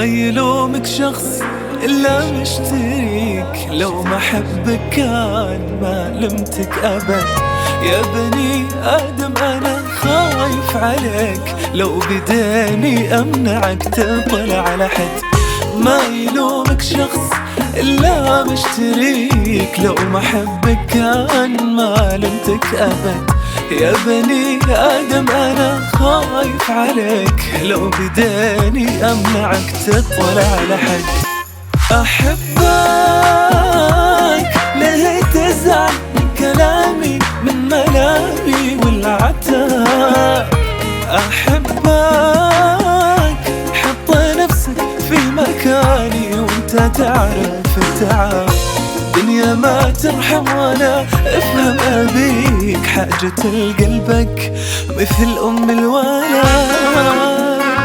يلومك شخص إلا مشتريك، لو ما حبك كان ما لمتك أبد. يا بني آدم أنا خايف عليك، لو بداني أمنعك تطلع على حد. ما يلومك شخص إلا مشتريك، لو ما حبك كان ما لمتك أبد. يا بني آدم أنا خايف عليك، لو بداني أمنعك تطلع على حد. أحبك ليه تزعل من كلامي، من ملامي والعتاب. أحبك حط نفسك في مكاني وانت تعرف التعب. دنيا ما ترحم وانا افهم ابيك، حاجة لقلبك مثل ام الولد.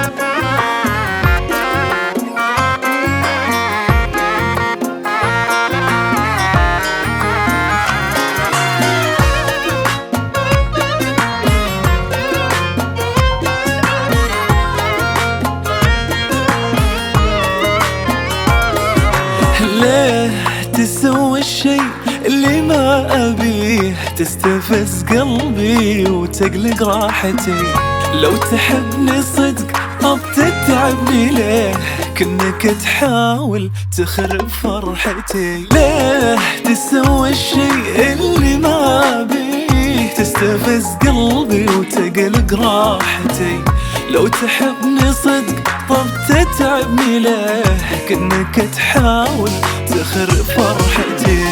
ليه تسوي الشي اللي ما أبيه، تستفز قلبي وتقلق راحتي. لو تحبني صدق طب تتعبني ليه، كأنك تحاول تخرب فرحتي. ليه تسوي الشي اللي ما أبيه، تستفز قلبي وتقلق راحتي. لو تحبني صدق طب تتعبني ليه، كأنك تحاول تخرب فرحتي.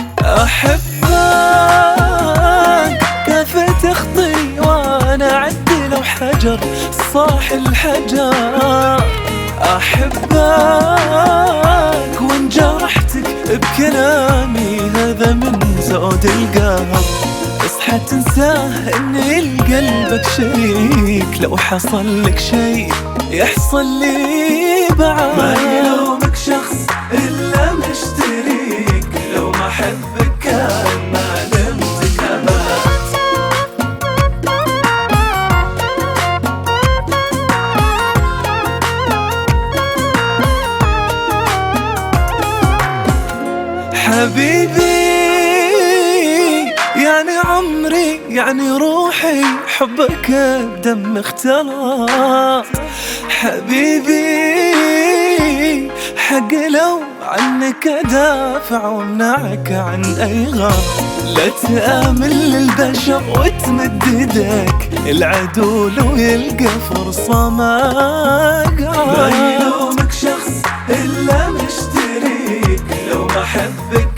أحبك كيف تخطي وأنا عدي لو حجر صاح الحجر. أحبك وإن جرحتك بكلامي هذا من زود القهر. اصحى تنساه ان قلبك شريك، لو حصل لك شي يحصل لي بعد. ما يلومك شخص الا مشتريك، لو ما حبك كان ما لمتك ابد. حبيبي يعني عمري يعني روحي، حبك بدم اختلط. حبيبي حق لو عنك ادافع وامنعك عن اي غلط. لا تآمن للبشر وتمد يدك، العدو لو يلقى فرصة ما قعد. ما يلومك شخص الا مشتريك، لو ما حبك